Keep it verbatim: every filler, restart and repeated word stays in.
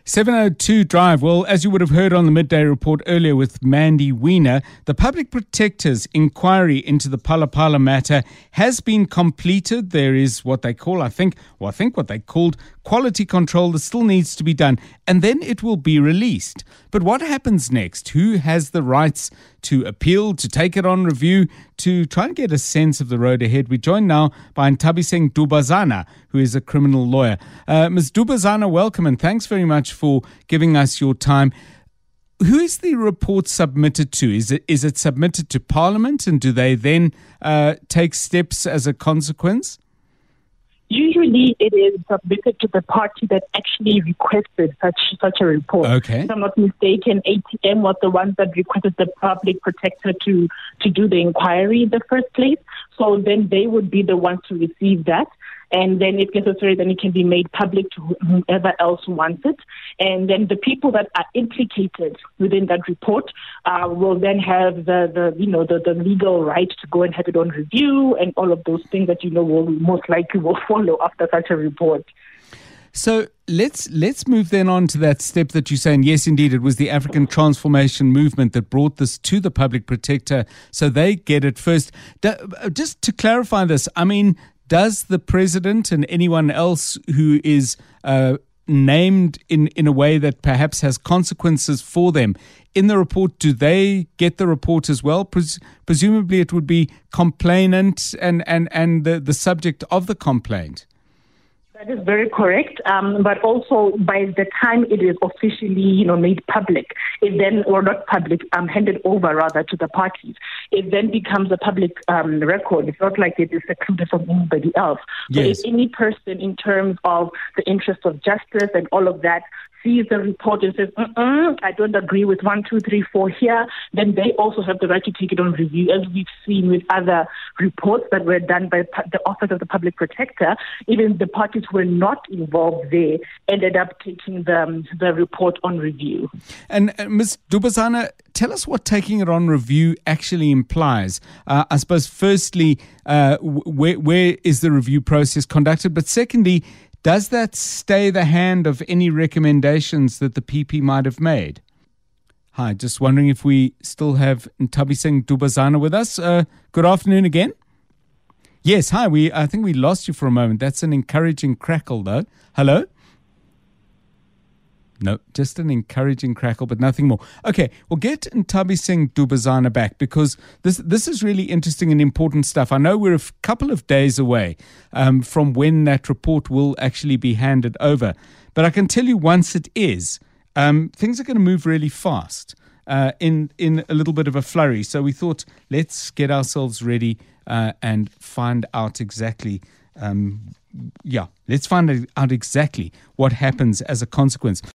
seven oh two Drive. Well, as you would have heard on the Midday Report earlier with Mandy Wiener, the Public Protector's inquiry into the Phala Phala matter has been completed. There is what they call, I think, well, I think what they called quality control that still needs to be done, and then it will be released. But what happens next? Who has the rights to appeal, to take it on review, to try and get a sense of the road ahead? We're joined now by Nthabiseng Dubazana, who is a criminal lawyer. Uh, Miz Dubazana, welcome, and thanks very much for giving us your time. Who is the report submitted to? Is it is it submitted to Parliament, and do they then uh, take steps as a consequence? Usually it is submitted to the party that actually requested such such a report. Okay. If I'm not mistaken, A T M was the one that requested the public protector to, to do the inquiry in the first place. So then they would be the ones to receive that. And then if necessary, then it can be made public to whoever else wants it. And then the people that are implicated within that report uh, will then have the, the you know, the, the legal right to go and have it on review and all of those things that, you know, will most likely will follow after such a report. So let's let's move then on to that step that you're saying. Yes, indeed, it was the African Transformation Movement that brought this to the Public Protector, so they get it first. Just to clarify this, I mean, does the president and anyone else who is uh, named in, in a way that perhaps has consequences for them in the report, do they get the report as well? Pres- presumably it would be complainant and, and, and the, the subject of the complaint. That is very correct, um, but also by the time it is officially, you know, made public, it then, or not public, um, handed over rather to the parties, it then becomes a public um, record. It's not like it is secluded from anybody else. So Yes. if any person in terms of the interest of justice and all of that sees the report and says, Mm-mm, I don't agree with one, two, three, four here, then they also have the right to take it on review, as we've seen with other reports that were done by the Office of the Public Protector. Even the parties who were not involved there ended up taking the, the report on review. And uh, Miz Dubazana, tell us what taking it on review actually implies. Uh, I suppose, firstly, uh, where, where is the review process conducted? But secondly, does that stay the hand of any recommendations that the P P might have made? Hi, just wondering if we still have Nthabiseng Dubazana with us. Uh, good afternoon again. Yes, hi. We I think we lost you for a moment. That's an encouraging crackle, though. Hello? No, just an encouraging crackle, but nothing more. Okay, we'll get Nthabiseng Dubazana back because this this is really interesting and important stuff. I know we're a f- couple of days away um, from when that report will actually be handed over. But I can tell you once it is, um, things are going to move really fast uh, in, in a little bit of a flurry. So we thought, let's get ourselves ready uh, and find out exactly um, yeah, let's find out exactly what happens as a consequence.